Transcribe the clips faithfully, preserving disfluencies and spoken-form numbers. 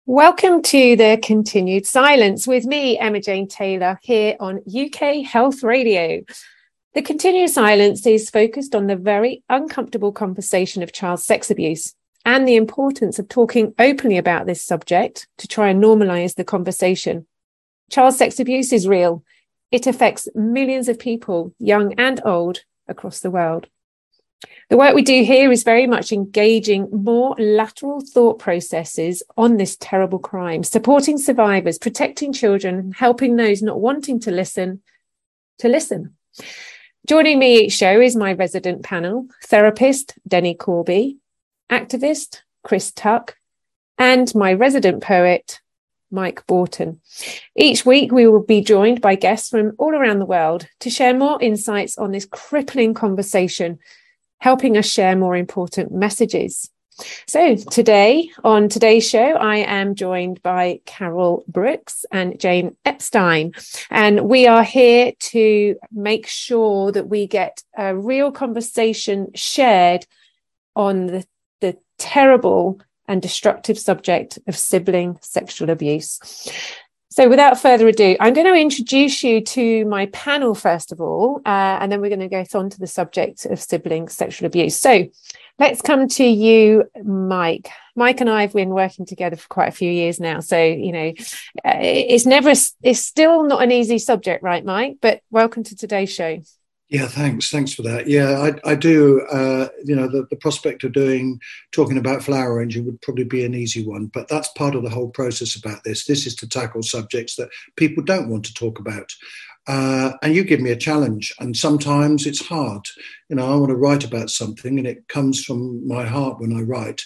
Welcome to The Continued Silence with me, Emma Jane Taylor, here on U K Health Radio. The Continued Silence is focused on the very uncomfortable conversation of child sex abuse and the importance of talking openly about this subject to try and normalise the conversation. Child sex abuse is real. It affects millions of people, young and old, across the world. The work we do here is very much engaging more lateral thought processes on this terrible crime, supporting survivors, protecting children, and helping those not wanting to listen to listen. Joining me each show is my resident panel, therapist Denny Corby, activist Chris Tuck, and my resident poet, Mike Borton. Each week we will be joined by guests from all around the world to share more insights on this crippling conversation, helping us share more important messages. So today, on today's show, I am joined by Carol Brooks and Jane Epstein, and we are here to make sure that we get a real conversation shared on the, the terrible and destructive subject of sibling sexual abuse. So without further ado, I'm going to introduce you to my panel, first of all, uh, and then we're going to go on to the subject of sibling sexual abuse. So let's come to you, Mike. Mike and I have been working together for quite a few years now. So, you know, uh, it's never, it's still not an easy subject, right, Mike? But welcome to today's show. Yeah, thanks. Thanks for that. Yeah, I, I do. Uh, you know, the, the prospect of doing, talking about flower arranging would probably be an easy one, but that's part of the whole process about this. This is to tackle subjects that people don't want to talk about. Uh, and you give me a challenge, and sometimes it's hard. You know, I want to write about something and it comes from my heart when I write.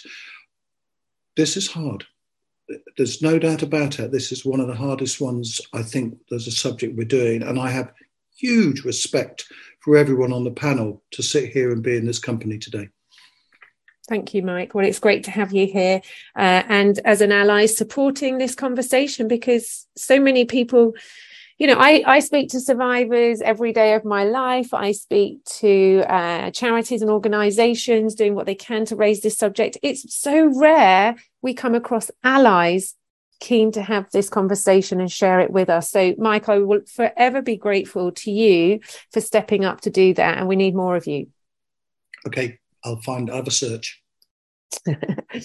This is hard. There's no doubt about it. This is one of the hardest ones, I think, there's a subject we're doing. And I have huge respect for everyone on the panel to sit here and be in this company today. Thank you, Mike. Well, it's great to have you here uh, and as an ally supporting this conversation, because so many people, you know, I, I speak to survivors every day of my life. I speak to uh, charities and organisations doing what they can to raise this subject. It's so rare we come across allies keen to have this conversation and share it with us. So, Mike, I will forever be grateful to you for stepping up to do that, and we need more of you. Okay, I'll find I'll have a search. um,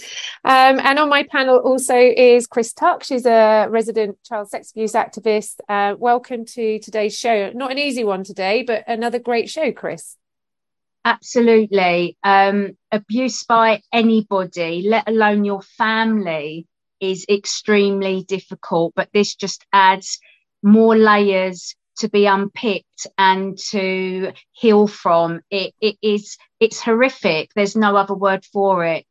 and on my panel also is Chris Tuck. She's a resident child sex abuse activist. Uh, welcome to today's show. Not an easy one today, but another great show, Chris. Absolutely. Um, abuse by anybody, let alone your family, is extremely difficult, but this just adds more layers to be unpicked and to heal from. It, it is, it's horrific. There's no other word for it.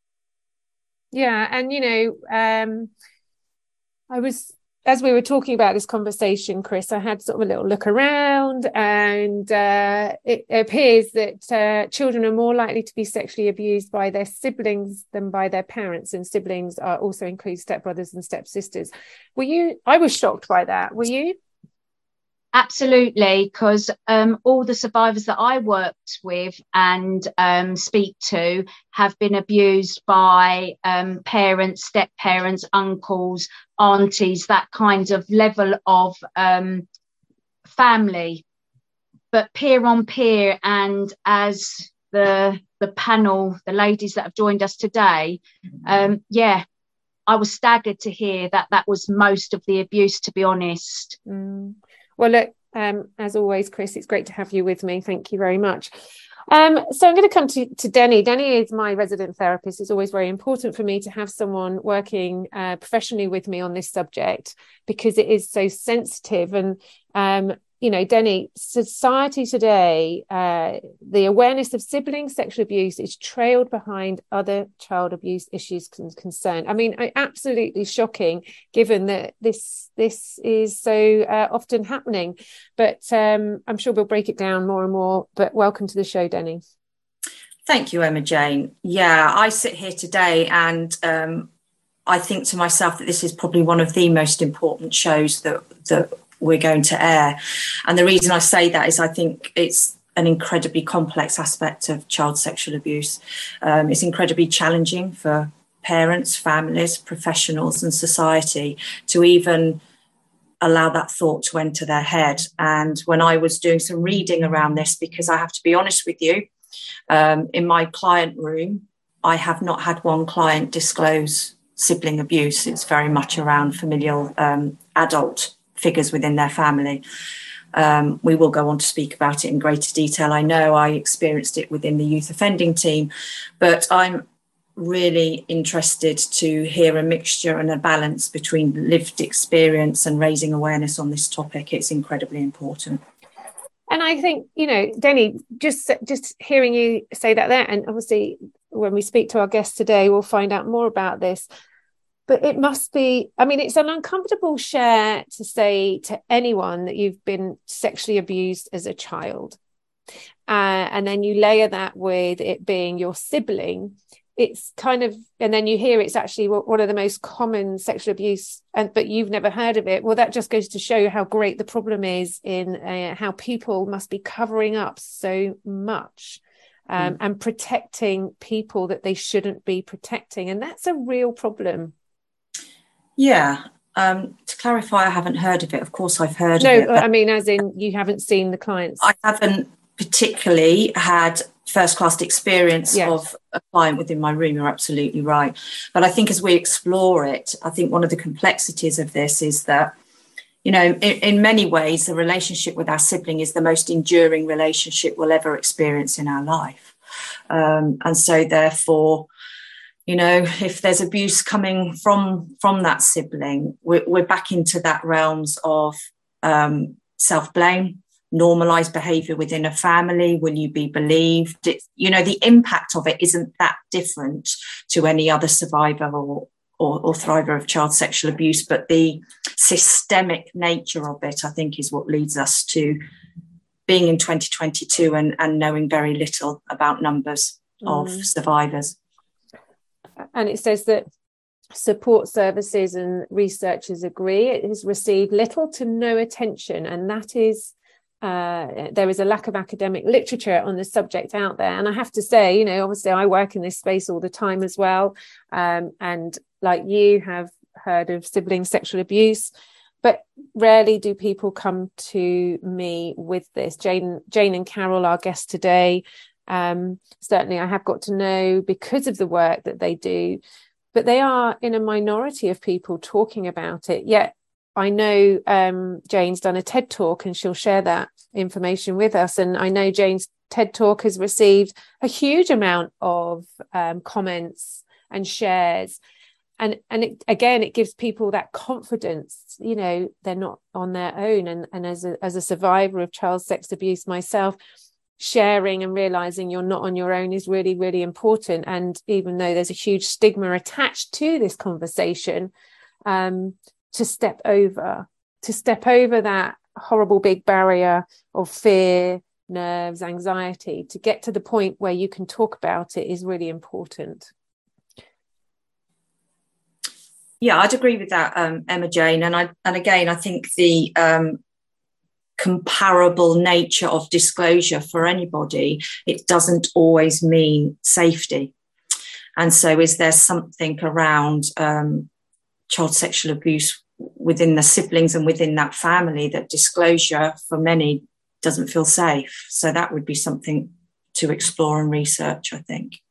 Yeah. And, you know, um, I was, as we were talking about this conversation, Chris, I had sort of a little look around, and uh, it appears that uh, children are more likely to be sexually abused by their siblings than by their parents, and siblings are also include stepbrothers and stepsisters. Were you? I was shocked by that. Were you? Absolutely, because um, all the survivors that I worked with and um, speak to have been abused by um, parents, step-parents, uncles, aunties, that kind of level of um, family. But peer on peer, and as the the panel, the ladies that have joined us today, um, yeah, I was staggered to hear that that was most of the abuse, to be honest. Mm. Well, look, um, as always, Chris, it's great to have you with me. Thank you very much. Um, so I'm going to come to, to Denny. Denny is my resident therapist. It's always very important for me to have someone working uh, professionally with me on this subject, because it is so sensitive. And, um, you know, Denny, society today, uh, the awareness of sibling sexual abuse is trailed behind other child abuse issues con- concerned. I mean, absolutely shocking, given that this this is so uh, often happening. But um, I'm sure we'll break it down more and more. But welcome to the show, Denny. Thank you, Emma Jane. Yeah, I sit here today and um, I think to myself that this is probably one of the most important shows that that we're going to air. And the reason I say that is I think it's an incredibly complex aspect of child sexual abuse. Um, it's incredibly challenging for parents, families, professionals and society to even allow that thought to enter their head. And when I was doing some reading around this, because I have to be honest with you, um, in my client room, I have not had one client disclose sibling abuse. It's very much around familial um, adult figures within their family. Um, we will go on to speak about it in greater detail. I know I experienced it within the youth offending team, but I'm really interested to hear a mixture and a balance between lived experience and raising awareness on this topic. It's incredibly important. And I think, you know, Denny, just just hearing you say that there, and obviously when we speak to our guests today, we'll find out more about this. But it must be, I mean, it's an uncomfortable share to say to anyone that you've been sexually abused as a child. Uh, and then you layer that with it being your sibling. It's kind of, and then you hear it's actually one of the most common sexual abuse, and but you've never heard of it. Well, that just goes to show how great the problem is in uh, how people must be covering up so much um, mm. and protecting people that they shouldn't be protecting. And that's a real problem. Yeah. Um, to clarify, I haven't heard of it. Of course, I've heard no, of it. No, I mean, as in you haven't seen the clients. I haven't particularly had first-class experience yes. of a client within my room. You're absolutely right. But I think as we explore it, I think one of the complexities of this is that, you know, in, in many ways, the relationship with our sibling is the most enduring relationship we'll ever experience in our life. Um, and so therefore, you know, if there's abuse coming from from that sibling, we're, we're back into that realms of um, self-blame, normalised behaviour within a family. Will you be believed? It, you know, the impact of it isn't that different to any other survivor or, or, or thriver of child sexual abuse, but the systemic nature of it, I think, is what leads us to being in twenty twenty-two and, and knowing very little about numbers mm. of survivors. And it says that support services and researchers agree it has received little to no attention, and that is uh, there is a lack of academic literature on the subject out there. And I have to say, you know, obviously I work in this space all the time as well, um, and like you have heard of sibling sexual abuse, but rarely do people come to me with this. Jane, Jane and Carol, our guests today, Um, certainly I have got to know because of the work that they do, but they are in a minority of people talking about it. Yet I know um, Jane's done a TED Talk and she'll share that information with us. And I know Jane's TED Talk has received a huge amount of um, comments and shares. And and it, again, it gives people that confidence, you know, they're not on their own. And, and as a, as a survivor of child sex abuse myself, sharing and realizing you're not on your own is really, really important. And even though there's a huge stigma attached to this conversation, um, to step over, to step over that horrible big barrier of fear, nerves, anxiety, to get to the point where you can talk about it is really important. Yeah, I'd agree with that, um, Emma Jane. And I and again, I think the um, comparable nature of disclosure for anybody, it doesn't always mean safety. And so is there something around um, child sexual abuse within the siblings and within that family that disclosure for many doesn't feel safe? So that would be something to explore and research, I think.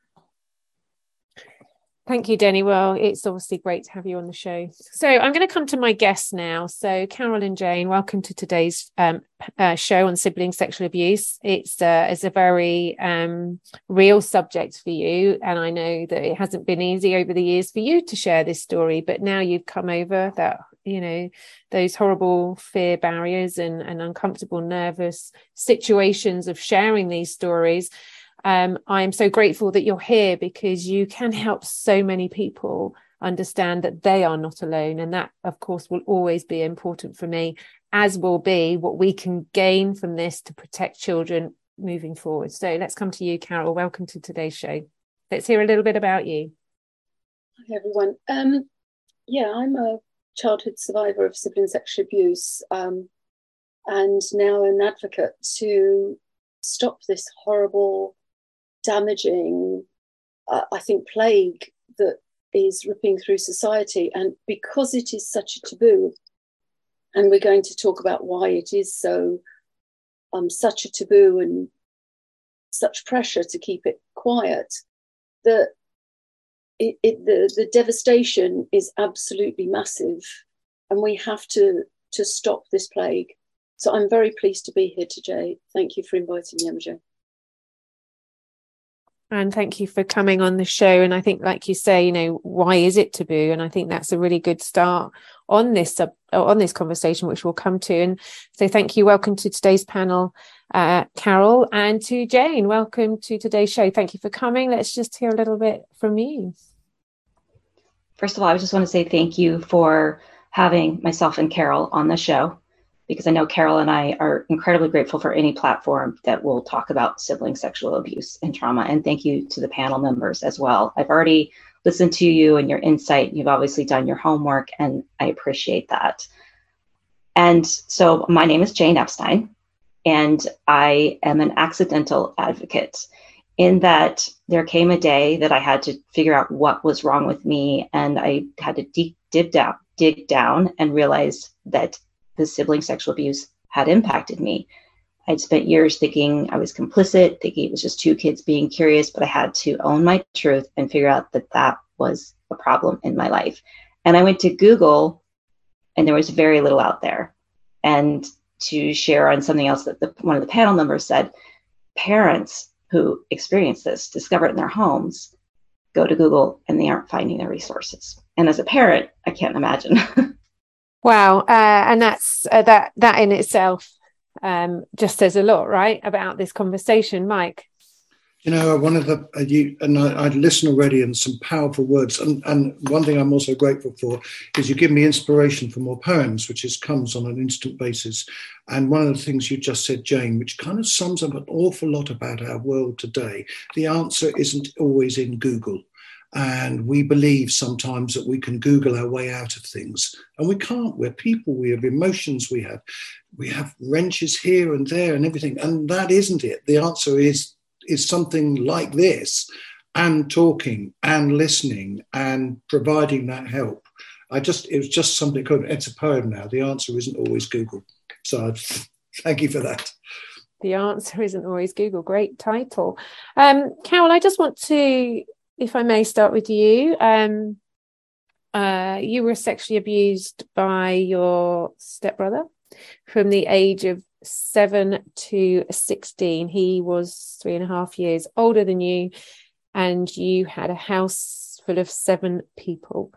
Thank you, Denny. Well, it's obviously great to have you on the show. So I'm going to come to my guests now. So Carol and Jane, welcome to today's um, uh, show on sibling sexual abuse. It's, uh, it's a very um, real subject for you. And I know that it hasn't been easy over the years for you to share this story, but now you've come over that, you know, those horrible fear barriers and, and uncomfortable, nervous situations of sharing these stories. Um, I'm so grateful that you're here because you can help so many people understand that they are not alone. And that, of course, will always be important for me, as will be what we can gain from this to protect children moving forward. So let's come to you, Carol. Welcome to today's show. Let's hear a little bit about you. Hi, everyone. Um, yeah, I'm a childhood survivor of sibling sexual abuse um, and now an advocate to stop this horrible, damaging, uh, I think, plague that is ripping through society. And because it is such a taboo, and we're going to talk about why it is so um, such a taboo and such pressure to keep it quiet, that it, it, the, the devastation is absolutely massive, and we have to, to stop this plague. So I'm very pleased to be here today. Thank you for inviting me, Emma-Jane. And thank you for coming on the show. And I think, like you say, you know, why is it taboo? And I think that's a really good start on this uh, on this conversation, which we'll come to. And so thank you. Welcome to today's panel, uh, Carol, and to Jane. Welcome to today's show. Thank you for coming. Let's just hear a little bit from you. First of all, I just want to say thank you for having myself and Carol on the show, because I know Carol and I are incredibly grateful for any platform that will talk about sibling sexual abuse and trauma. And thank you to the panel members as well. I've already listened to you and your insight. You've obviously done your homework, and I appreciate that. And so my name is Jane Epstein, and I am an accidental advocate, in that there came a day that I had to figure out what was wrong with me, and I had to deep, dig down, dig down and realize that the sibling sexual abuse had impacted me. I'd spent years thinking I was complicit, thinking it was just two kids being curious, but I had to own my truth and figure out that that was a problem in my life. And I went to Google, and there was very little out there. And to share on something else that the, one of the panel members said, parents who experience this, discover it in their homes, go to Google and they aren't finding their resources. And as a parent, I can't imagine. Wow, uh, and that's uh, that that in itself um, just says a lot, right, about this conversation, Mike. You know, one of the uh, you and I, I listen already, and some powerful words. And, and one thing I'm also grateful for is you give me inspiration for more poems, which is comes on an instant basis. And one of the things you just said, Jane, which kind of sums up an awful lot about our world today. The answer isn't always in Google. And we believe sometimes that we can Google our way out of things, and we can't. We're people, we have emotions, we have we have wrenches here and there and everything, and that isn't it. The answer is is something like this, and talking and listening and providing that help. I just it was just something called, it's a poem now. The answer isn't always Google. So thank you for that. The answer isn't always Google. Great title. Um, Carol, I just want to, if I may, start with you. Um, uh, you were sexually abused by your stepbrother from the age of seven to sixteen. He was three and a half years older than you, and you had a house full of seven people.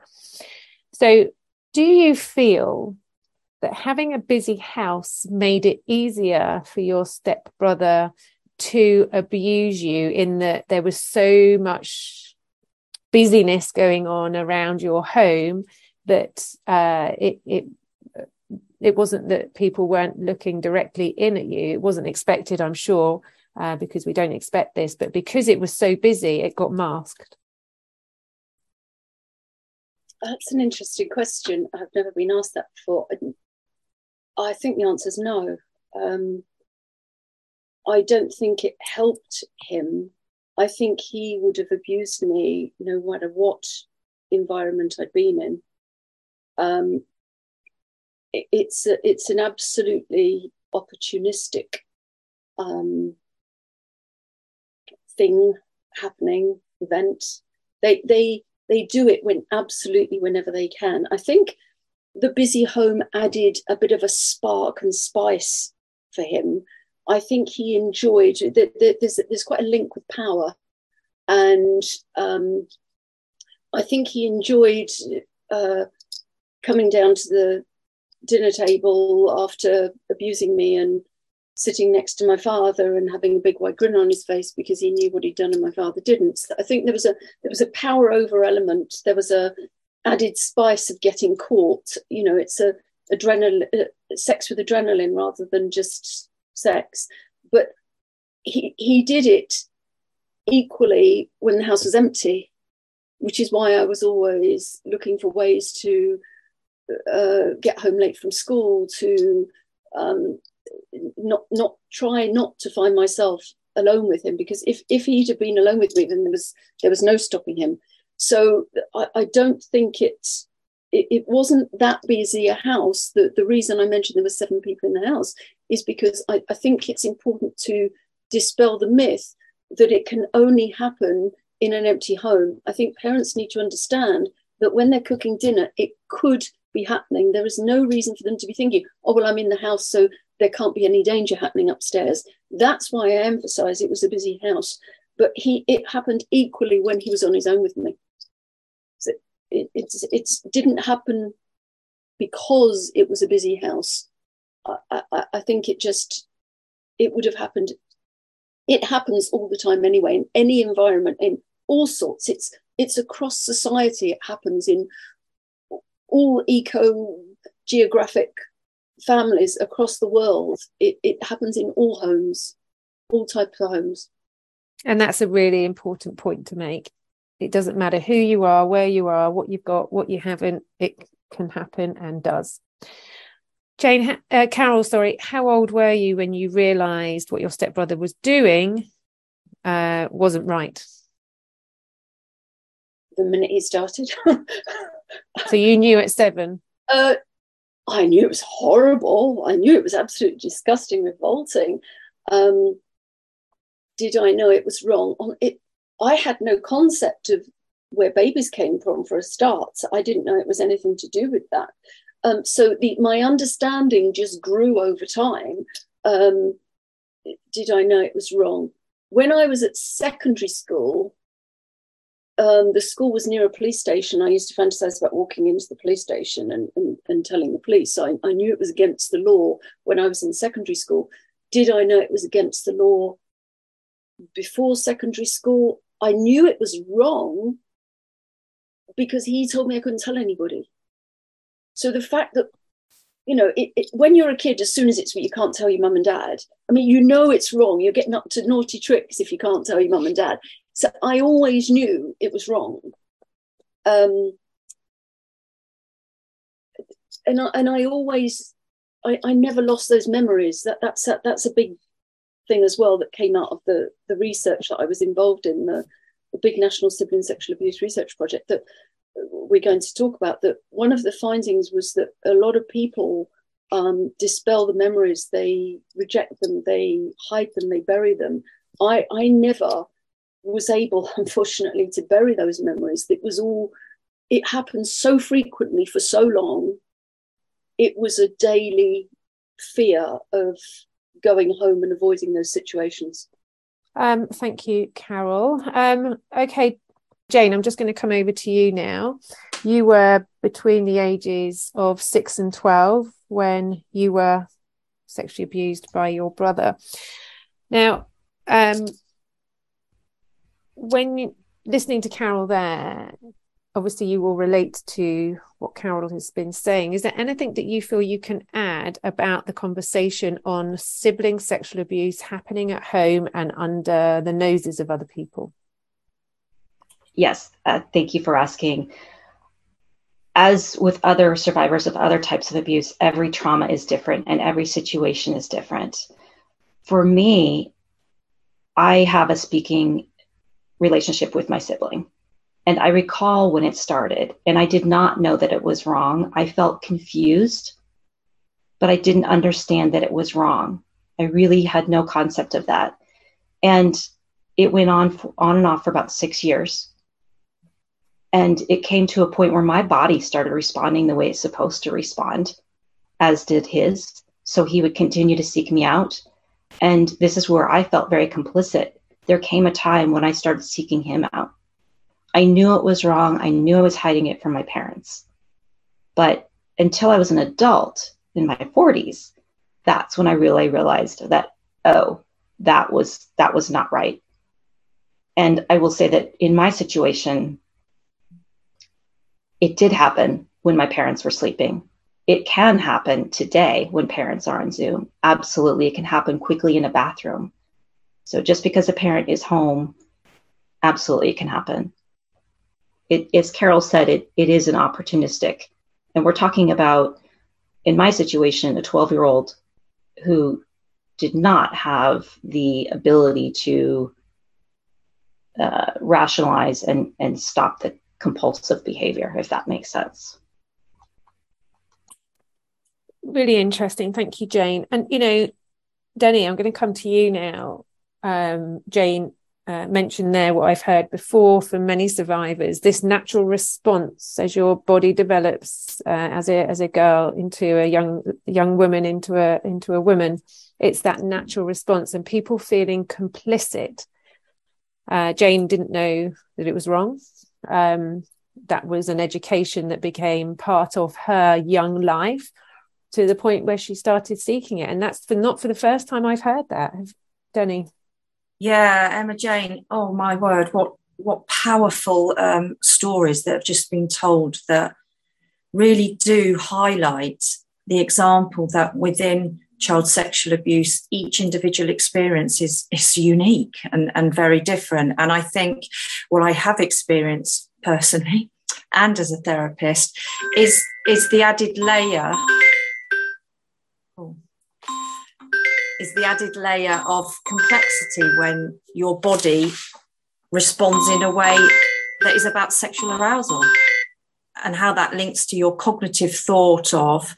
So do you feel that having a busy house made it easier for your stepbrother to abuse you, in that there was so much busyness going on around your home that uh, it, it it wasn't that people weren't looking directly in at you? It wasn't expected, I'm sure, uh, because we don't expect this, but because it was so busy, it got masked. That's an interesting question. I've never been asked that before. I think the answer is no. Um, I don't think it helped him. I think he would have abused me no matter what environment I'd been in. Um, it, it's a, it's an absolutely opportunistic um, thing happening, event. They they they do it when absolutely whenever they can. I think the busy home added a bit of a spark and spice for him. I think he enjoyed that. There's there's quite a link with power, and um, I think he enjoyed uh, coming down to the dinner table after abusing me and sitting next to my father and having a big wide grin on his face because he knew what he'd done and my father didn't. So I think there was a there was a power over element. There was a added spice of getting caught. You know, it's a adrenaline, uh, sex with adrenaline rather than just sex. But he he did it equally when the house was empty, which is why I was always looking for ways to uh, get home late from school, to um, not not try not to find myself alone with him, because if if he'd have been alone with me, then there was there was no stopping him. So I, I don't think it's, it, it wasn't that busy a house. The, the reason I mentioned there were seven people in the house is because I, I think it's important to dispel the myth that it can only happen in an empty home. I think parents need to understand that when they're cooking dinner, it could be happening. There is no reason for them to be thinking, oh, well, I'm in the house, so there can't be any danger happening upstairs. That's why I emphasize it was a busy house. But he, it happened equally when he was on his own with me. So it it's, it's didn't happen because it was a busy house. I, I, I think it just, it would have happened. It happens all the time anyway, in any environment, in all sorts. It's it's across society. It happens in all eco-geographic families across the world. It, it happens in all homes, all types of homes. And that's a really important point to make. It doesn't matter who you are, where you are, what you've got, what you haven't, it can happen and does. Jane, uh, Carol, sorry, how old were you when you realised what your stepbrother was doing uh, wasn't right? The minute he started. So you knew at seven? Uh, I knew it was horrible. I knew it was absolutely disgusting, revolting. Um, did I know it was wrong? On it, I had no concept of where babies came from for a start. So I didn't know it was anything to do with that. Um, so the, my understanding just grew over time. Um, did I know it was wrong? When I was at secondary school, um, the school was near a police station. I used to fantasize about walking into the police station and, and, and telling the police. So I, I knew it was against the law when I was in secondary school. Did I know it was against the law before secondary school? I knew it was wrong because he told me I couldn't tell anybody. So the fact that, you know, it, it, when you're a kid, as soon as it's what you can't tell your mum and dad, I mean, you know it's wrong. You're getting up to naughty tricks if you can't tell your mum and dad. So I always knew it was wrong. Um, and, I, and I always, I, I never lost those memories. That That's a, that's a big thing as well that came out of the, the research that I was involved in, the, the big National Sibling Sexual Abuse Research Project that we're going to talk about. That one of the findings was that a lot of people um, dispel the memories, they reject them, they hide them, they bury them. I, I never was able, unfortunately, to bury those memories. It was all, it happened so frequently for so long. It was a daily fear of going home and avoiding those situations. Um, thank you, Carol. Um, okay, Jane, I'm just going to come over to you now. You were between the ages of six and twelve when you were sexually abused by your brother. Now, um, when you, listening to Carol there, obviously you will relate to what Carol has been saying. Is there anything that you feel you can add about the conversation on sibling sexual abuse happening at home and under the noses of other people? Yes, uh, thank you for asking. As with other survivors of other types of abuse, every trauma is different and every situation is different. For me, I have a speaking relationship with my sibling. And I recall when it started, and I did not know that it was wrong. I felt confused, but I didn't understand that it was wrong. I really had no concept of that. And it went on, on and off for about six years. And it came to a point where my body started responding the way it's supposed to respond, as did his. So he would continue to seek me out. And this is where I felt very complicit. There came a time when I started seeking him out. I knew it was wrong. I knew I was hiding it from my parents. But until I was an adult in my forties, that's when I really realized that, oh, that was that was not right. And I will say that in my situation, it did happen when my parents were sleeping. It can happen today when parents are on Zoom. Absolutely, it can happen quickly in a bathroom. So just because a parent is home, absolutely it can happen. It, as Carol said, it, it is an opportunistic. And we're talking about, in my situation, a twelve-year-old who did not have the ability to uh, rationalize and, and stop the compulsive behavior, if that makes sense. Really interesting. Thank you, Jane. And, you know, Denny, I'm going to come to you now. Um, Jane uh, mentioned there what I've heard before from many survivors, this natural response as your body develops uh, as a as a girl into a young young woman into a into a woman. It's that natural response and people feeling complicit. Uh, Jane didn't know that it was wrong. Um, that was an education that became part of her young life, to the point where she started seeking it. And that's for not for the first time I've heard that. Denny. Yeah, Emma Jane. Oh my word, what what powerful um, stories that have just been told that really do highlight the example that within child sexual abuse, each individual experience is, is unique and, and very different. And I think what I have experienced personally and as a therapist is, is the added layer is the added layer of complexity when your body responds in a way that is about sexual arousal, and how that links to your cognitive thought of,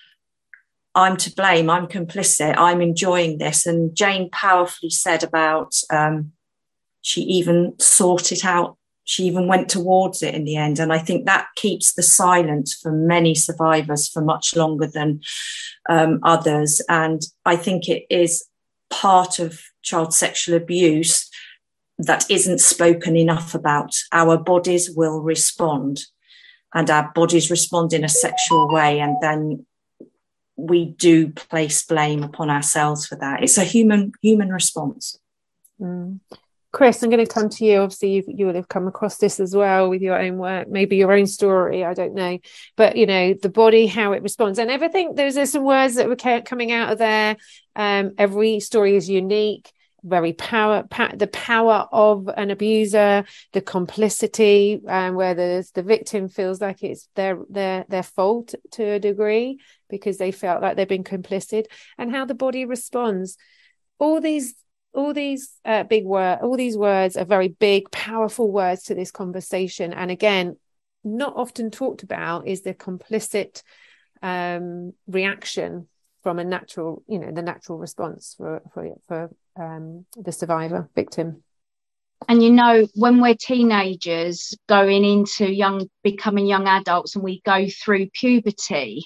I'm to blame, I'm complicit, I'm enjoying this. And Jane powerfully said about, um, she even sought it out. She even went towards it in the end. And I think that keeps the silence for many survivors for much longer than um, others. And I think it is part of child sexual abuse that isn't spoken enough about. Our bodies will respond, and our bodies respond in a sexual way. And then we do place blame upon ourselves for that. It's a human human response. Mm. Chris, I'm going to come to you. Obviously, you, you will have come across this as well with your own work, maybe your own story, I don't know. But, you know, the body, how it responds. And everything, there's, there's some words that were coming out of there. Um, every story is unique, very power, pa- the power of an abuser, the complicity, um, where the, the victim feels like it's their, their, their fault to a degree because they felt like they've been complicit, and how the body responds. All these All these uh, big words, all these words are very big, powerful words to this conversation. And again, not often talked about is the complicit um, reaction from a natural, you know, the natural response for for, for um, the survivor victim. And, you know, when we're teenagers going into young, becoming young adults, and we go through puberty,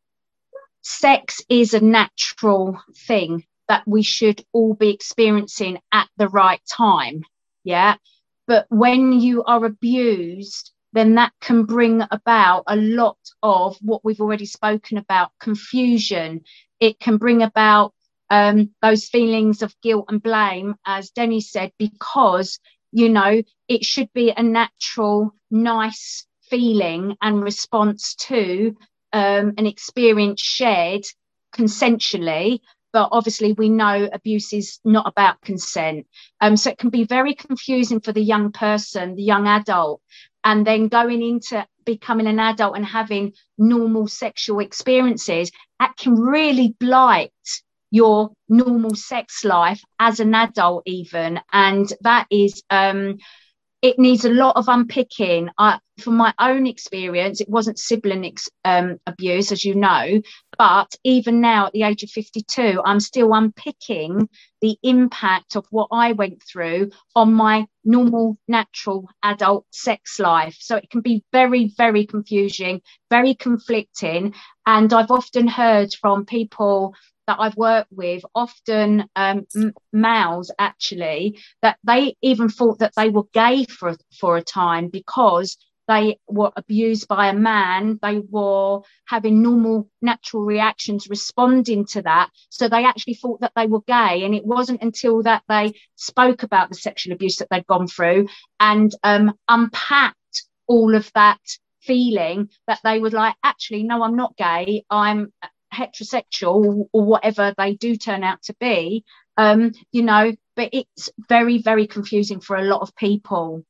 sex is a natural thing that we should all be experiencing at the right time. Yeah. But when you are abused, then that can bring about a lot of what we've already spoken about, confusion. It can bring about um, those feelings of guilt and blame, as Denny said, because, you know, it should be a natural, nice feeling and response to um, an experience shared consensually. But obviously we know abuse is not about consent. Um, so it can be very confusing for the young person, the young adult, and then going into becoming an adult and having normal sexual experiences, that can really blight your normal sex life as an adult even. And that is, um, it needs a lot of unpicking. I, from my own experience, it wasn't sibling ex, um, abuse, as you know, but even now at the age of fifty-two, I'm still unpicking the impact of what I went through on my normal, natural adult sex life. So it can be very, very confusing, very conflicting. And I've often heard from people that I've worked with, often um, m- males actually, that they even thought that they were gay for, for a time because they were abused by a man. They were having normal, natural reactions responding to that. So they actually thought that they were gay. And it wasn't until that they spoke about the sexual abuse that they'd gone through and um, unpacked all of that feeling that they were like, actually, no, I'm not gay. I'm heterosexual, or whatever they do turn out to be, um, you know, but it's very, very confusing for a lot of people.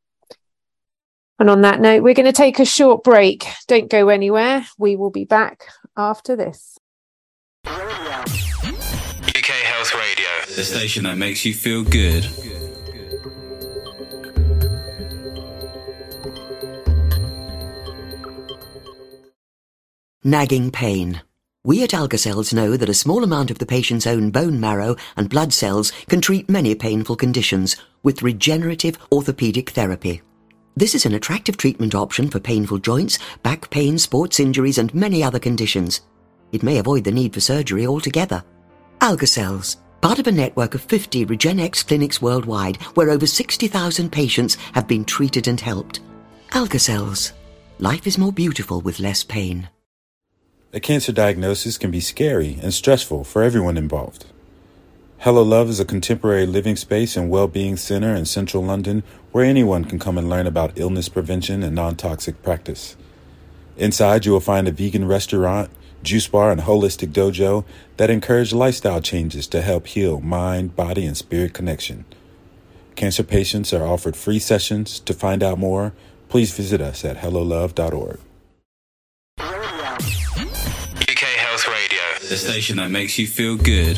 And on that note, we're going to take a short break. Don't go anywhere. We will be back after this. U K Health Radio, the station that makes you feel good. Nagging pain. We at Algacells know that a small amount of the patient's own bone marrow and blood cells can treat many painful conditions with regenerative orthopedic therapy. This is an attractive treatment option for painful joints, back pain, sports injuries and many other conditions. It may avoid the need for surgery altogether. Algacells, part of a network of fifty RegenX clinics worldwide where over sixty thousand patients have been treated and helped. Algacells. Life is more beautiful with less pain. A cancer diagnosis can be scary and stressful for everyone involved. Hello Love is a contemporary living space and well-being center in central London where anyone can come and learn about illness prevention and non-toxic practice. Inside, you will find a vegan restaurant, juice bar, and holistic dojo that encourage lifestyle changes to help heal mind, body, and spirit connection. Cancer patients are offered free sessions. To find out more, please visit us at hello love dot org. U K Health Radio, the station that makes you feel good.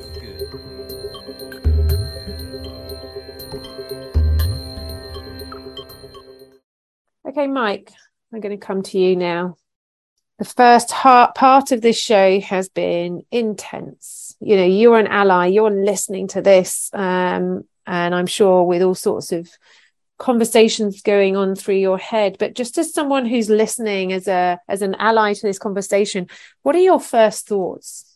Okay, Mike, I'm going to come to you now. The first heart part of this show has been intense. You know, you're an ally, you're listening to this, um, and I'm sure with all sorts of conversations going on through your head. But just as someone who's listening as a as an ally to this conversation, what are your first thoughts?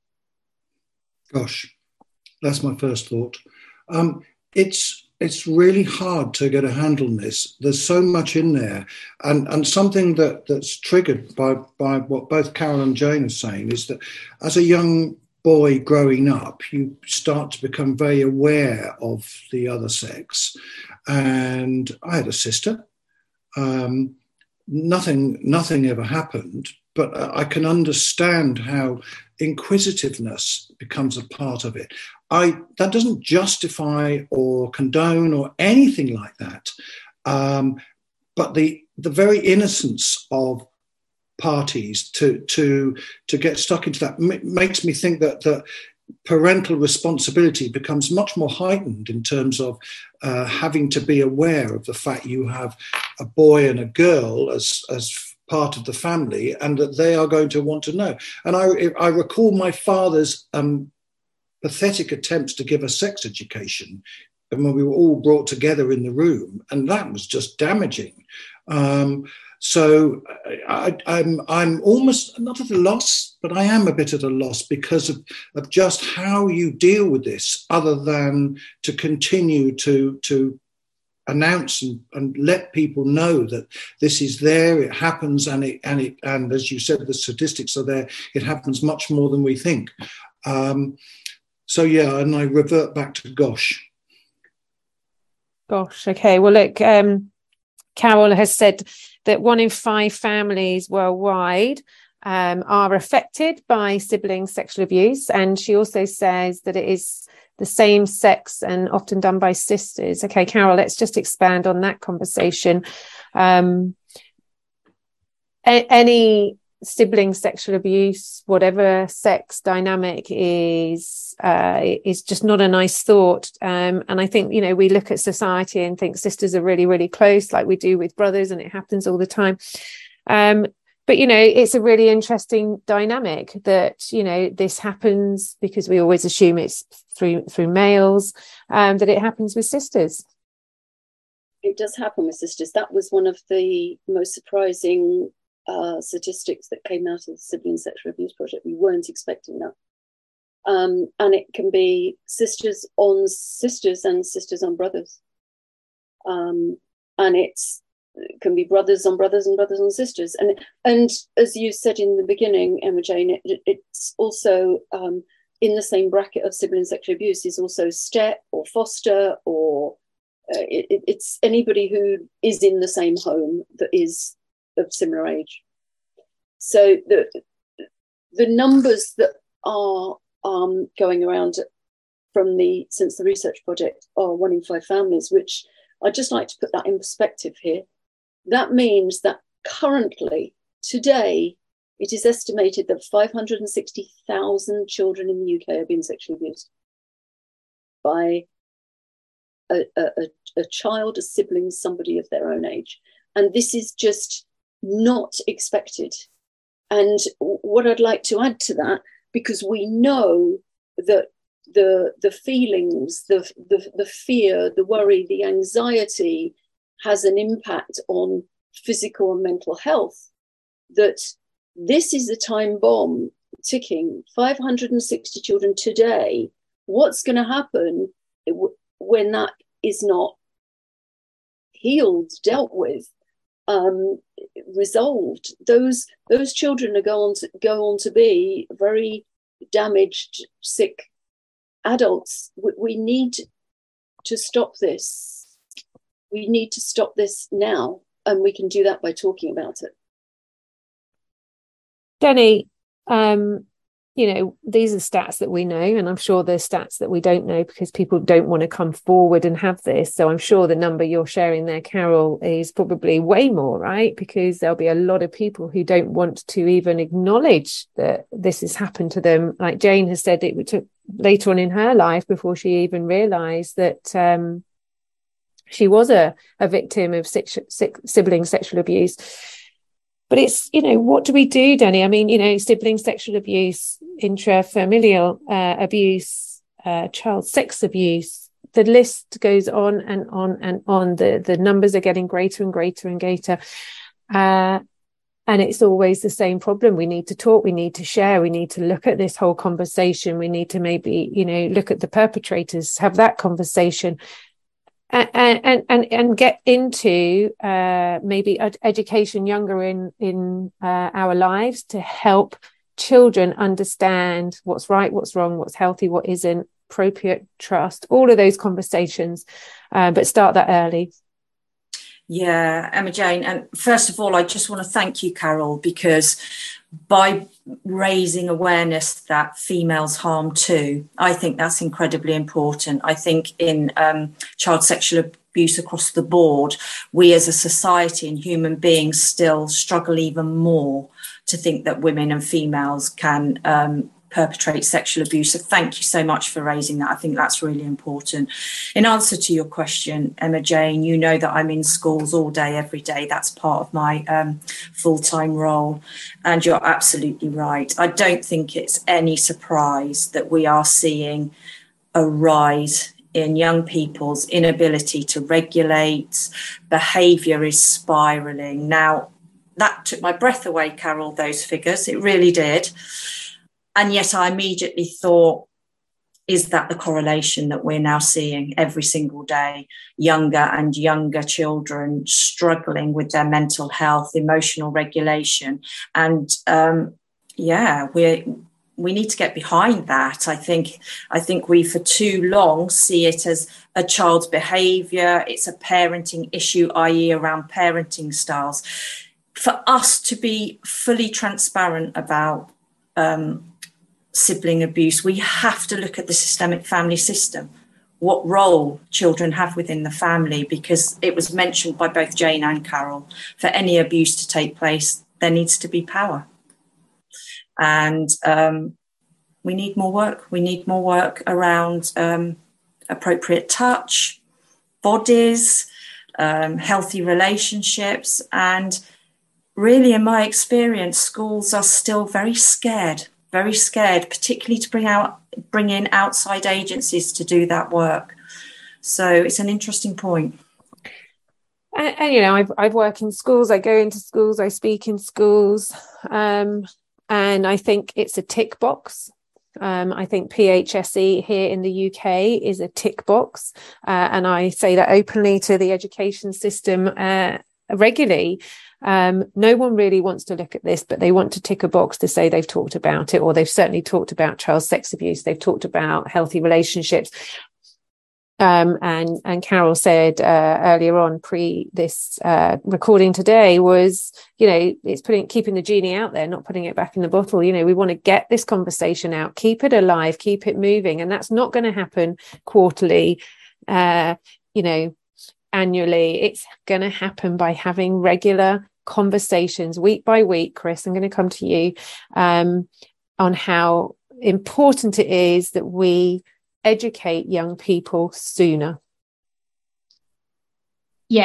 Gosh, that's my first thought. Um, it's it's really hard to get a handle on this. There's so much in there, and and something that that's triggered by by what both Carol and Jane are saying is that as a young boy growing up, you start to become very aware of the other sex. And I had a sister. Um, nothing, nothing ever happened, but I can understand how inquisitiveness becomes a part of it. I that doesn't justify or condone or anything like that. Um, but the the very innocence of parties to to to get stuck into that m- makes me think that that parental responsibility becomes much more heightened in terms of uh, having to be aware of the fact you have a boy and a girl as as part of the family, and that they are going to want to know. And I I recall my father's um, pathetic attempts to give us sex education, and when we were all brought together in the room, and that was just damaging. Um, So I, I'm I'm almost not at a loss, but I am a bit at a loss because of, of just how you deal with this, other than to continue to to announce and, and let people know that this is there, it happens, and it and it and as you said, the statistics are there. It happens much more than we think. Um, so yeah, and I revert back to gosh. Gosh. Okay. Well, look, um, Carol has said that one in five families worldwide um, are affected by sibling sexual abuse. And she also says that it is the same sex and often done by sisters. Okay, Carol, let's just expand on that conversation. Um, a- any sibling sexual abuse, whatever sex dynamic is, uh, is just not a nice thought. Um, and I think, you know, we look at society and think sisters are really, really close, like we do with brothers, and it happens all the time. Um, but, you know, it's a really interesting dynamic that, you know, this happens because we always assume it's through through males, um, that it happens with sisters. It does happen with sisters. That was one of the most surprising Uh, statistics that came out of the Sibling Sexual Abuse Project. We weren't expecting that. Um, and it can be sisters on sisters and sisters on brothers. Um, and it's, it can be brothers on brothers and brothers on sisters. And and as you said in the beginning, Emma Jane, it, it's also um, in the same bracket of sibling sexual abuse is also step or foster, or uh, it, it's anybody who is in the same home that is of similar age. So the the numbers that are um, going around from the since the research project are one in five families, which I'd just like to put that in perspective here. That means that currently, today, it is estimated that five hundred sixty thousand children in the U K are being sexually abused by a, a, a child, a sibling, somebody of their own age. And this is just not expected. And what I'd like to add to that, because we know that the the feelings, the, the, the fear, the worry, the anxiety has an impact on physical and mental health, that this is a time bomb ticking. five hundred sixty children today. What's going to happen when that is not healed, dealt with, um, resolved? Those those children are going to go on to be very damaged, sick adults. We, we need to stop this. We need to stop this now, and we can do that by talking about it. Jenny, um, you know, these are stats that we know, and I'm sure there's stats that we don't know because people don't want to come forward and have this. So I'm sure the number you're sharing there, Carol, is probably way more, right? Because there'll be a lot of people who don't want to even acknowledge that this has happened to them. Like Jane has said, it took later on in her life before she even realised that um, she was a, a victim of six, six, sibling sexual abuse. But it's, you know, what do we do, Danny? I mean, you know, sibling sexual abuse, intrafamilial uh, abuse, uh, child sex abuse, the list goes on and on and on. The, the numbers are getting greater and greater and greater. Uh, and it's always the same problem. We need to talk, we need to share, we need to look at this whole conversation. We need to maybe, you know, look at the perpetrators, have that conversation. And, and and and get into uh, maybe ed- education younger in in uh, our lives to help children understand what's right, what's wrong, what's healthy, what isn't, appropriate trust, all of those conversations, uh, but start that early. Yeah, Emma Jane. And first of all, I just want to thank you, Carol, because by raising awareness that females harm too, I think that's incredibly important. I think in um, child sexual abuse across the board, we as a society and human beings still struggle even more to think that women and females can um, perpetrate sexual abuse. So thank you so much for raising that. I think that's really important. In answer to your question, Emma Jane, you know that I'm in schools all day, every day. That's part of my um, full-time role. And you're absolutely right. I don't think it's any surprise that we are seeing a rise in young people's inability to regulate. Behaviour is spiralling. Now, that took my breath away, Carol, those figures. It really did. And yet I immediately thought, is that the correlation that we're now seeing every single day? Younger and younger children struggling with their mental health, emotional regulation. And um, yeah, we we need to get behind that. I think I think we for too long see it as a child's behaviour. It's a parenting issue, that is around parenting styles. For us to be fully transparent about um, sibling abuse, we have to look at the systemic family system, what role children have within the family, because it was mentioned by both Jane and Carol, for any abuse to take place, there needs to be power. And um, we need more work. We need more work around um, appropriate touch, bodies, um, healthy relationships. And really, in my experience, schools are still very scared very scared, particularly to bring out, bring in outside agencies to do that work. So it's an interesting point. And, and you know, I've I've worked in schools. I go into schools. I speak in schools, um, and I think it's a tick box. Um, I think P H S E here in the U K is a tick box, uh, and I say that openly to the education system uh, regularly. Um, no one really wants to look at this, but they want to tick a box to say they've talked about it, or they've certainly talked about child sex abuse. They've talked about healthy relationships. Um, and, and Carol said uh, earlier on, pre this uh, recording today, was, you know, it's putting keeping the genie out there, not putting it back in the bottle. You know, we want to get this conversation out, keep it alive, keep it moving. And that's not going to happen quarterly, uh, you know, annually. It's going to happen by having regular conversations week by week. Chris, I'm going to come to you um, on how important it is that we educate young people sooner. Yeah,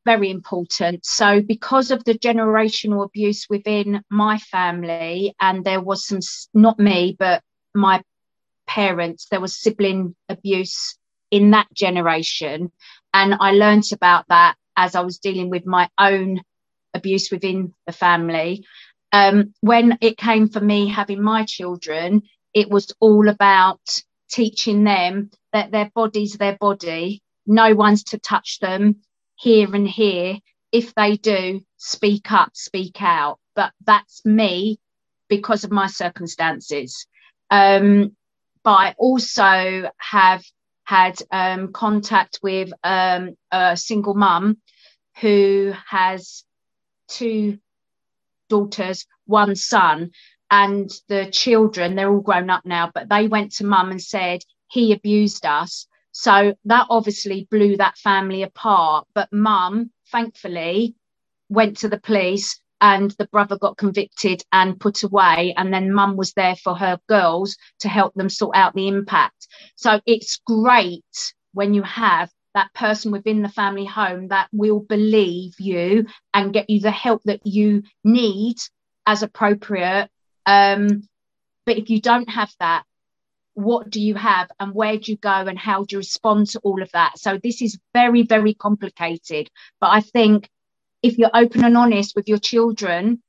very important. So because of the generational abuse within my family, and there was some, not me, but my parents, there was sibling abuse in that generation. And I learnt about that as I was dealing with my own abuse within the family. Um, when it came for me having my children, it was all about teaching them that their body's their body. No one's to touch them here and here. If they do, speak up, speak out. But that's me because of my circumstances. Um, but I also have had um, contact with um, a single mum who has two daughters, one son, and the children, they're all grown up now, but they went to mum and said, he abused us. So that obviously blew that family apart. But mum, thankfully, went to the police and the brother got convicted and put away. And then mum was there for her girls to help them sort out the impact. So it's great when you have that person within the family home that will believe you and get you the help that you need as appropriate. Um, but if you don't have that, what do you have and where do you go and how do you respond to all of that? So this is very, very complicated. But I think if you're open and honest with your children,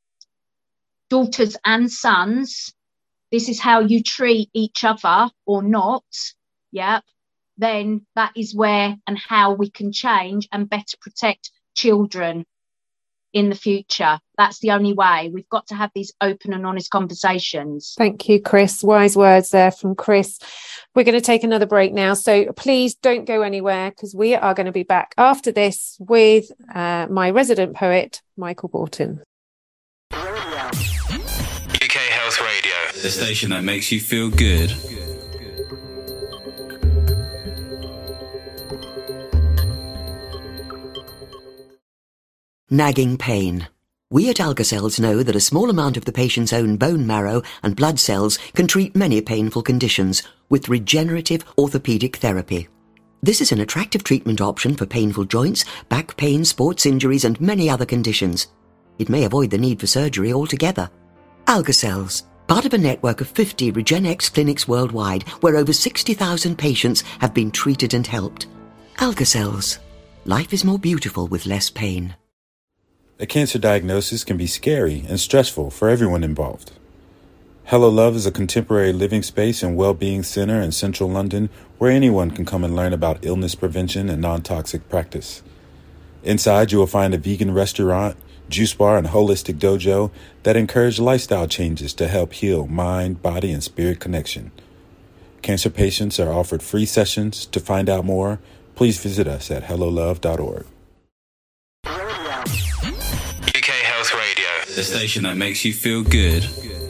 daughters and sons, this is how you treat each other or not, yeah, then that is where and how we can change and better protect children in the future. That's the only way. We've got to have these open and honest conversations. Thank you, Chris. Wise words there from Chris. We're going to take another break now, so please don't go anywhere, because we are going to be back after this with uh, my resident poet, Michael Borton. U K Health Radio, the station that makes you feel good. Nagging pain. We at Algacells know that a small amount of the patient's own bone marrow and blood cells can treat many painful conditions with regenerative orthopedic therapy. This is an attractive treatment option for painful joints, back pain, sports injuries, and many other conditions. It may avoid the need for surgery altogether. Algacells, part of a network of fifty RegenX clinics worldwide, where over sixty thousand patients have been treated and helped. Algacells. Life is more beautiful with less pain. A cancer diagnosis can be scary and stressful for everyone involved. Hello Love is a contemporary living space and well-being center in central London where anyone can come and learn about illness prevention and non-toxic practice. Inside, you will find a vegan restaurant, juice bar, and holistic dojo that encourage lifestyle changes to help heal mind, body, and spirit connection. Cancer patients are offered free sessions. To find out more, please visit us at hello love dot org. The station that makes you feel good.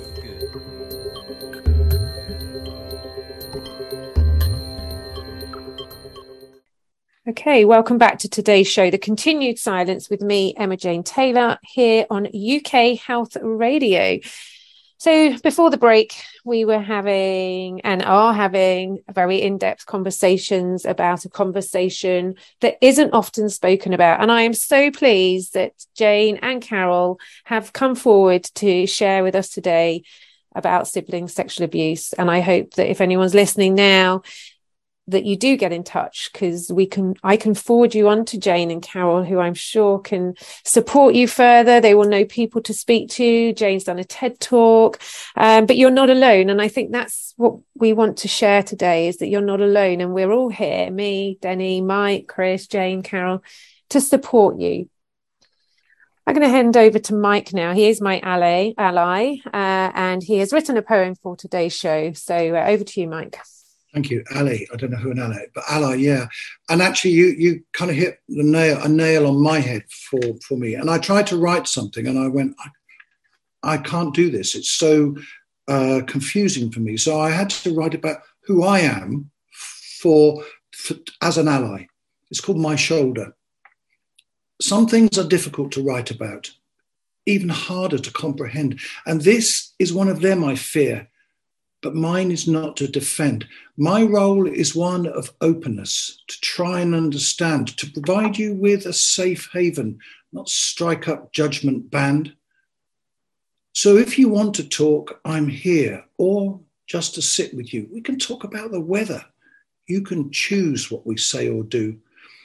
Okay, welcome back to today's show, The Continued Silence, with me, Emma Jane Taylor, here on U K Health Radio. So before the break, we were having and are having very in-depth conversations about a conversation that isn't often spoken about. And I am so pleased that Jane and Carol have come forward to share with us today about sibling sexual abuse. And I hope that if anyone's listening now, that you do get in touch, because we can I can forward you on to Jane and Carol, who I'm sure can support you further. They will know people to speak to. Jane's done a TED talk, um, but you're not alone. And I think that's what we want to share today, is that you're not alone, and we're all here, me, Denny, Mike, Chris, Jane, Carol, to support you. I'm going to hand over to Mike now. He is my ally, ally uh, and he has written a poem for today's show. So uh, over to you, Mike. Thank you, Ali. I don't know who an ally, but ally, yeah. And actually, you you kind of hit the nail a nail on my head for for me. And I tried to write something, and I went, I, I can't do this. It's so uh, confusing for me. So I had to write about who I am for, for as an ally. It's called My Shoulder. Some things are difficult to write about, even harder to comprehend. And this is one of them, I fear. but mine is not to defend. My role is one of openness, to try and understand, to provide you with a safe haven, not strike up judgment band. So if you want to talk, I'm here, or just to sit with you. We can talk about the weather. You can choose what we say or do.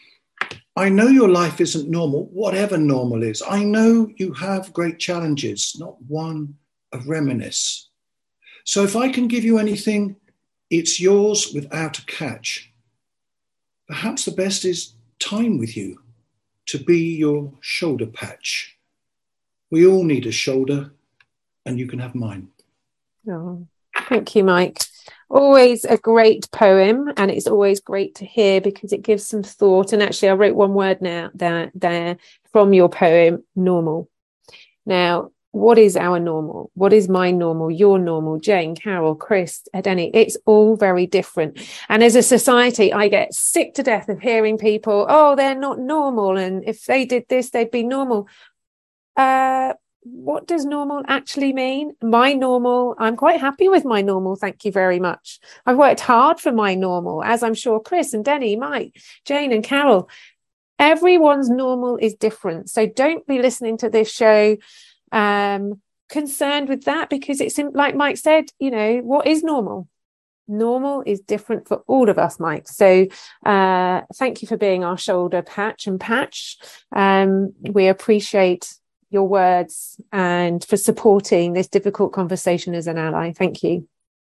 I know your life isn't normal, whatever normal is. I know you have great challenges, not one of reminisce. So if I can give you anything, it's yours without a catch. Perhaps the best is time with you, to be your shoulder patch. We all need a shoulder, and you can have mine. Oh, thank you, Mike. Always a great poem, and it's always great to hear because it gives some thought. And actually, I wrote one word now there, there from your poem, normal. Now, what is our normal? What is my normal? Your normal? Jane, Carol, Chris, Denny? It's all very different. And as a society, I get sick to death of hearing people, oh, they're not normal, and if they did this, they'd be normal. Uh, what does normal actually mean? My normal, I'm quite happy with my normal, thank you very much. I've worked hard for my normal, as I'm sure Chris and Denny, Mike, Jane and Carol. Everyone's normal is different. So don't be listening to this show um, concerned with that, because it's like Mike said, you know, what is normal? Normal is different for all of us, Mike. So uh, thank you for being our shoulder patch and patch. Um, we appreciate your words and for supporting this difficult conversation as an ally. Thank you.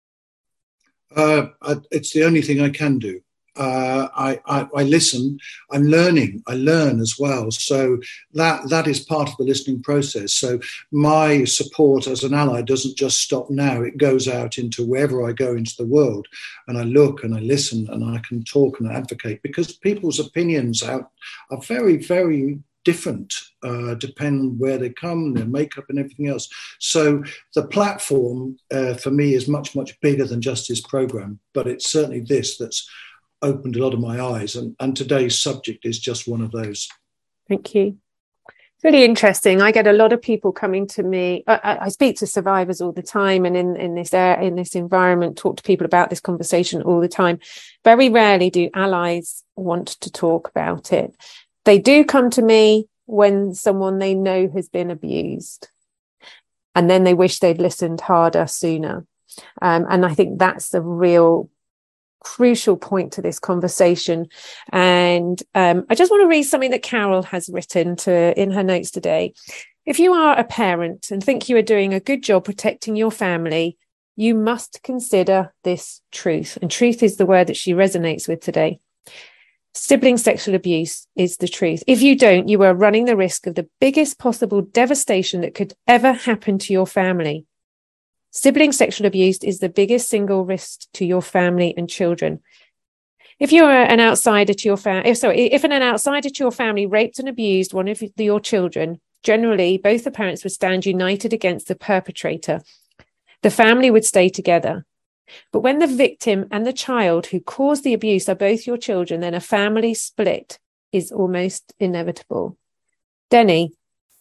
Uh, I, it's the only thing I can do. Uh, I, I, I listen. I'm learning. I learn as well. So that that is part of the listening process. So my support as an ally doesn't just stop now. It goes out into wherever I go into the world, and I look and I listen and I can talk and advocate, because people's opinions are, are very, very different, uh, depending on where they come, their makeup and everything else. So the platform uh, for me is much, much bigger than just this program, but it's certainly this that's opened a lot of my eyes. And, and today's subject is just one of those. Thank you. It's really interesting. I get a lot of people coming to me. I, I speak to survivors all the time, and in, in this uh, in this environment, talk to people about this conversation all the time. Very rarely do allies want to talk about it. They do come to me when someone they know has been abused, and then they wish they'd listened harder sooner. Um, and I think that's the real crucial point to this conversation. And um, I just want to read something that Carol has written to in her notes today. If you are a parent and think you are doing a good job protecting your family, you must consider this truth. And truth is the word that she resonates with today. Sibling sexual abuse is the truth. If you don't, you are running the risk of the biggest possible devastation that could ever happen to your family. Sibling sexual abuse is the biggest single risk to your family and children. If you are an outsider to your family, sorry, if an outsider to your family raped and abused one of your children, generally both the parents would stand united against the perpetrator. The family would stay together. But when the victim and the child who caused the abuse are both your children, then a family split is almost inevitable. Denny,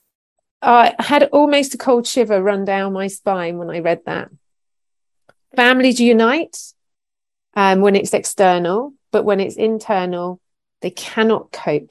I had almost a cold shiver run down my spine when I read that. Families unite um, when it's external, but when it's internal, they cannot cope.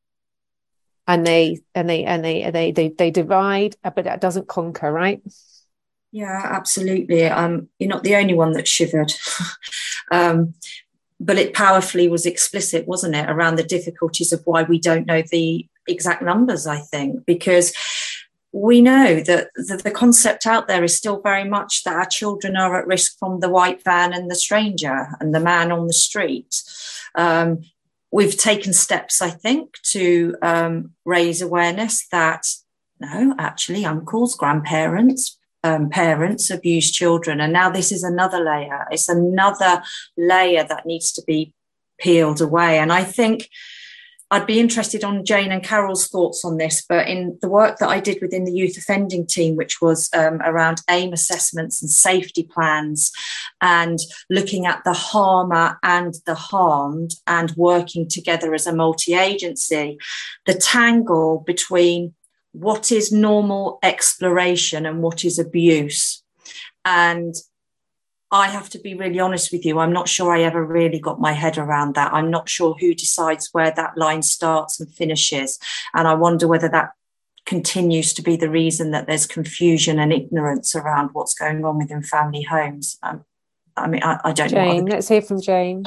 And they and they and they they they, they divide, but that doesn't conquer, right? Yeah, absolutely. Um, you're not the only one that shivered. um, but it powerfully was explicit, wasn't it, around the difficulties of why we don't know the exact numbers, I think, because we know that the, the concept out there is still very much that our children are at risk from the white van and the stranger and the man on the street. Um, we've taken steps, I think, to um, raise awareness that, no, actually, uncles, grandparents, Um, parents abuse children, and now this is another layer. It's another layer that needs to be peeled away. And I think I'd be interested on Jane and Carol's thoughts on this, but in the work that I did within the youth offending team, which was um, around AIM assessments and safety plans and looking at the harmer and the harmed and working together as a multi-agency, the tangle between what is normal exploration and what is abuse. And I have to be really honest with you. I'm not sure I ever really got my head around that. I'm not sure who decides where that line starts and finishes. And I wonder whether that continues to be the reason that there's confusion and ignorance around what's going on within family homes. Um, I mean, I, I don't Jane, know. Jane, let's hear from Jane.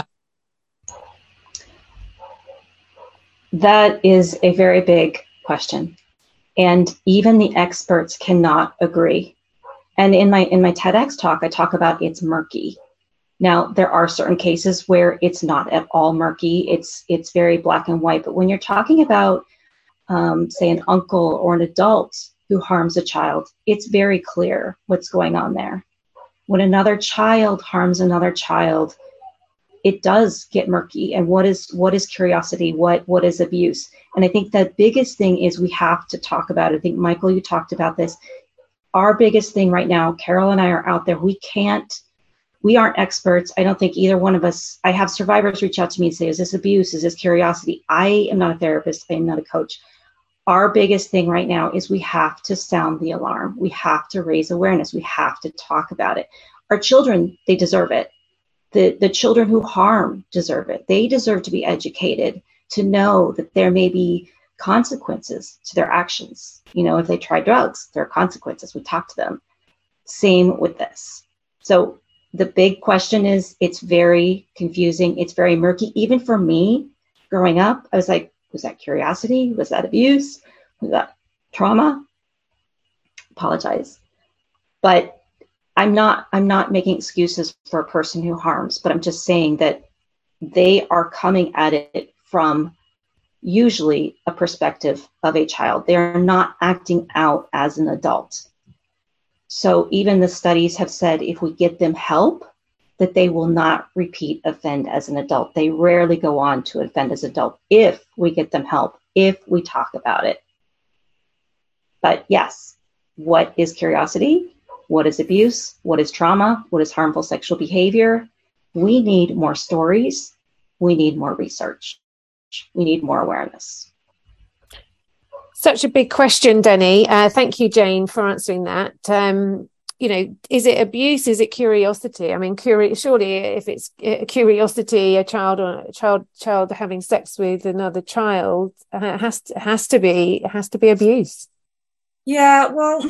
That is a very big question. And even the experts cannot agree. And in my in my TEDx talk, I talk about it's murky. Now, there are certain cases where it's not at all murky. It's it's very black and white. But when you're talking about, um, say, an uncle or an adult who harms a child, it's very clear what's going on there. When another child harms another child, it does get murky. And what is what is curiosity? What what is abuse? And I think the biggest thing is we have to talk about it. I think, Michael, you talked about this. Our biggest thing right now, Carol and I are out there. We can't, we aren't experts. I don't think either one of us, I have survivors reach out to me and say, is this abuse? Is this curiosity? I am not a therapist. I am not a coach. Our biggest thing right now is we have to sound the alarm. We have to raise awareness. We have to talk about it. Our children, they deserve it. The, the children who harm deserve it. They deserve to be educated, to know that there may be consequences to their actions. You know, if they try drugs, there are consequences. We talk to them. Same with this. So the big question is, it's very confusing. It's very murky. Even for me, growing up, I was like, was that curiosity? Was that abuse? Was that trauma? Apologize. But I'm not, I'm not making excuses for a person who harms, but I'm just saying that they are coming at it from usually a perspective of a child. They're not acting out as an adult. So even the studies have said if we get them help, that they will not repeat offend as an adult. They rarely go on to offend as an adult if we get them help, if we talk about it. But yes, what is curiosity? What is abuse? What is trauma? What is harmful sexual behavior? We need more stories. We need more research. We need more awareness. Such a big question, Denny. Uh, thank you, Jane, for answering that. Um, you know, is it abuse? Is it curiosity? I mean, curi- surely if it's a curiosity, a child or a child child having sex with another child uh, has to, has to be has to be abuse. Yeah, well,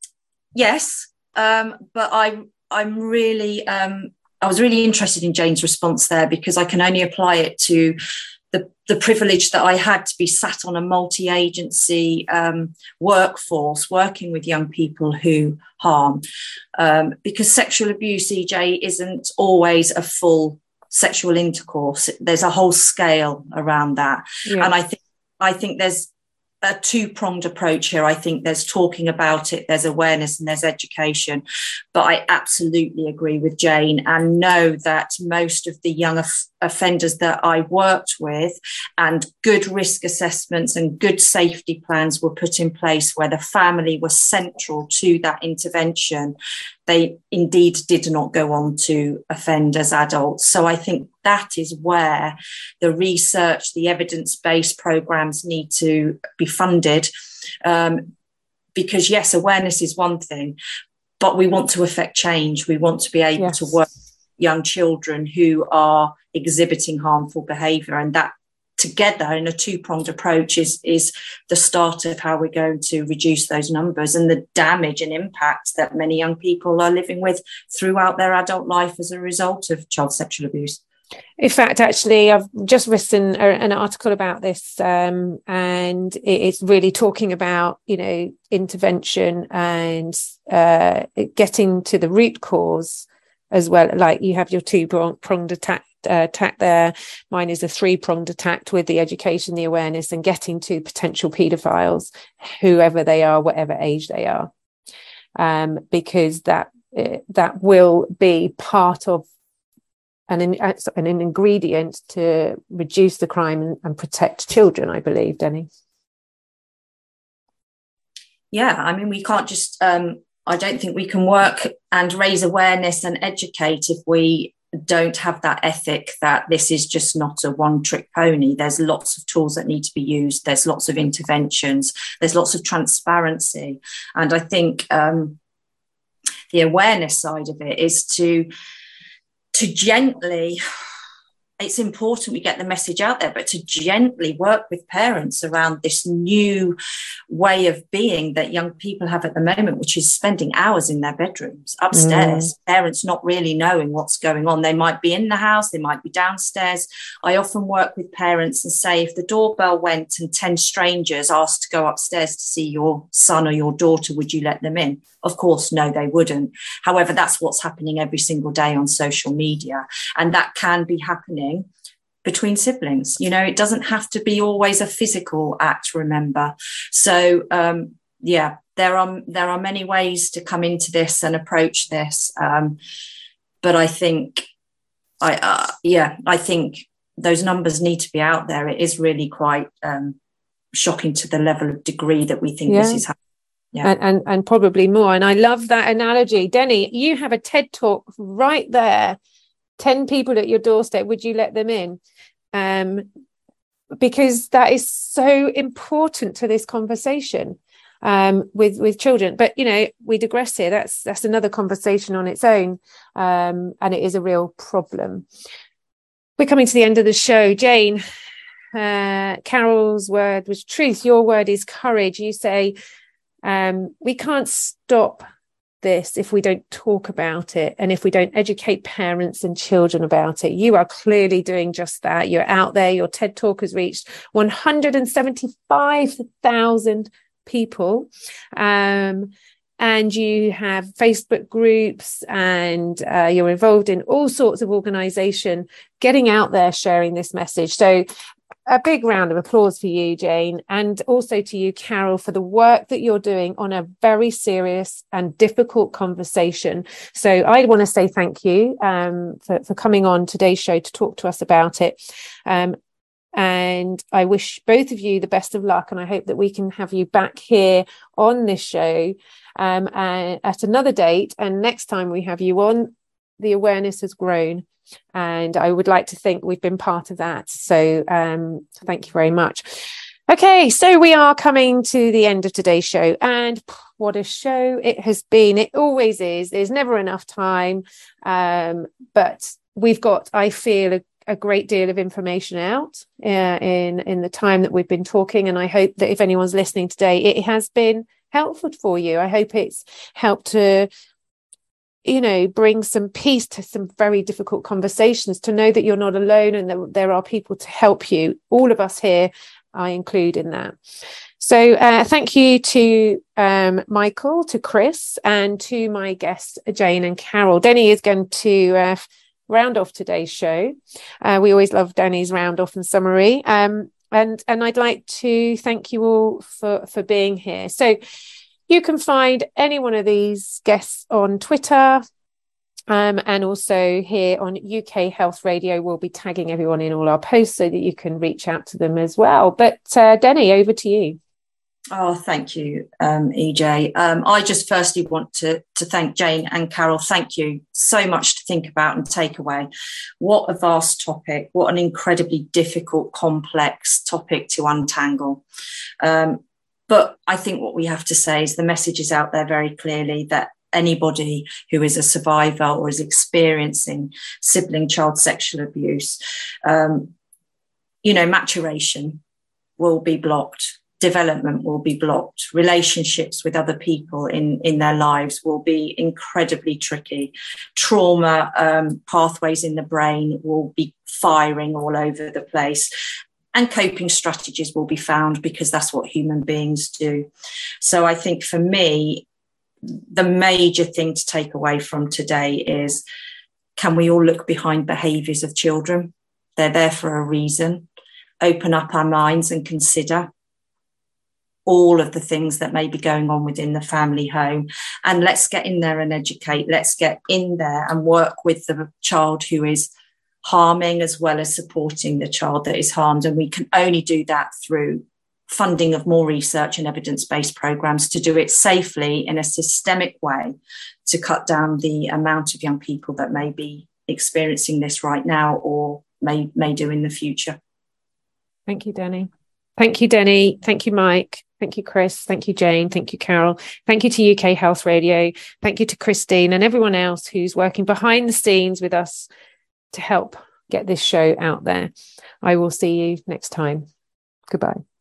yes, um, but I I'm really um, I was really interested in Jane's response there, because I can only apply it to the, the privilege that I had to be sat on a multi-agency um, workforce working with young people who harm. Um, because sexual abuse, E J, isn't always a full sexual intercourse. There's a whole scale around that. Yeah. And I think I think there's a two-pronged approach here. I think there's talking about it, there's awareness, and there's education. But I absolutely agree with Jane and know that most of the young off- offenders that I worked with, and good risk assessments and good safety plans were put in place where the family was central to that intervention, they indeed did not go on to offend as adults. So I think that is where the research, the evidence-based programs need to be funded. Um, because yes, awareness is one thing, but we want to affect change. We want to be able yes. to work with young children who are exhibiting harmful behaviour, and that together in a two-pronged approach is, is the start of how we're going to reduce those numbers and the damage and impact that many young people are living with throughout their adult life as a result of child sexual abuse. In fact, actually, I've just written a, an article about this, um, and it, it's really talking about, you know, intervention and uh, getting to the root cause as well. Like you have your two-pronged attack. Uh, attack there. Mine is a three-pronged attack with the education, the awareness, and getting to potential paedophiles, whoever they are, whatever age they are, um, because that uh, that will be part of an, an ingredient to reduce the crime and, and protect children, I believe, Denny. Yeah, I mean, we can't just, um, I don't think we can work and raise awareness and educate if we don't have that ethic that this is just not a one-trick pony. There's lots of tools that need to be used. There's lots of interventions. There's lots of transparency. And I think um, the awareness side of it is to to gently, it's important we get the message out there, but to gently work with parents around this new way of being that young people have at the moment, which is spending hours in their bedrooms upstairs, mm. parents not really knowing what's going on. They might be in the house, they might be downstairs. I often work with parents and say, if the doorbell went and ten strangers asked to go upstairs to see your son or your daughter, would you let them in? Of course, no, they wouldn't. However, that's what's happening every single day on social media. And that can be happening between siblings. You know, it doesn't have to be always a physical act, remember. So, um, yeah, there are there are many ways to come into this and approach this. Um, but I think, I uh, yeah, I think those numbers need to be out there. It is really quite um, shocking to the level of degree that we think yeah. this is happening. Yeah. And, and and probably more. And I love that analogy. Denny, you have a TED talk right there. ten people at your doorstep. Would you let them in? Um, because that is so important to this conversation um, with with children. But, you know, we digress here. That's that's another conversation on its own. Um, and it is a real problem. We're coming to the end of the show. Jane, uh, Carol's word was truth. Your word is courage. You say, Um, we can't stop this if we don't talk about it and if we don't educate parents and children about it. You are clearly doing just that. You're out there. Your TED Talk has reached one hundred seventy-five thousand people. Um, and you have Facebook groups and uh, you're involved in all sorts of organisation, getting out there, sharing this message. So a big round of applause for you, Jane, and also to you, Carol, for the work that you're doing on a very serious and difficult conversation. So I want to say thank you um, for, for coming on today's show to talk to us about it. Um, and I wish both of you the best of luck. And I hope that we can have you back here on this show um, and at another date. And next time we have you on, the awareness has grown. And I would like to think we've been part of that. So um, thank you very much. Okay, so we are coming to the end of today's show. And what a show it has been. It always is. There's never enough time. Um, but we've got, I feel, a, a great deal of information out uh, in, in the time that we've been talking. And I hope that if anyone's listening today, it has been helpful for you. I hope it's helped to you know, bring some peace to some very difficult conversations, to know that you're not alone and that there are people to help you. All of us here, I include in that. So uh, thank you to um, Michael, to Chris, and to my guests, Jane and Carol. Denny is going to uh, round off today's show. Uh, we always love Denny's round off and summary. Um, and, and I'd like to thank you all for, for being here. So you can find any one of these guests on Twitter um, and also here on U K Health Radio. We'll be tagging everyone in all our posts so that you can reach out to them as well. But uh, Denny, over to you. Oh, thank you, um, E J. Um, I just firstly want to, to thank Jane and Carol. Thank you so much to think about and take away. What a vast topic. What an incredibly difficult, complex topic to untangle. Um, But I think what we have to say is the message is out there very clearly that anybody who is a survivor or is experiencing sibling child sexual abuse, um, you know, maturation will be blocked. Development will be blocked. Relationships with other people in, in their lives will be incredibly tricky. Trauma um, pathways in the brain will be firing all over the place. And coping strategies will be found because that's what human beings do. So I think for me, the major thing to take away from today is, can we all look behind behaviours of children? They're there for a reason. Open up our minds and consider all of the things that may be going on within the family home. And let's get in there and educate. Let's get in there and work with the child who is harming as well as supporting the child that is harmed. And we can only do that through funding of more research and evidence-based programs to do it safely in a systemic way to cut down the amount of young people that may be experiencing this right now or may, may do in the future. Thank you, Denny. Thank you, Denny. Thank you, Mike. Thank you, Chris. Thank you, Jane. Thank you, Carol. Thank you to U K Health Radio. Thank you to Christine and everyone else who's working behind the scenes with us to help get this show out there. I will see you next time. Goodbye.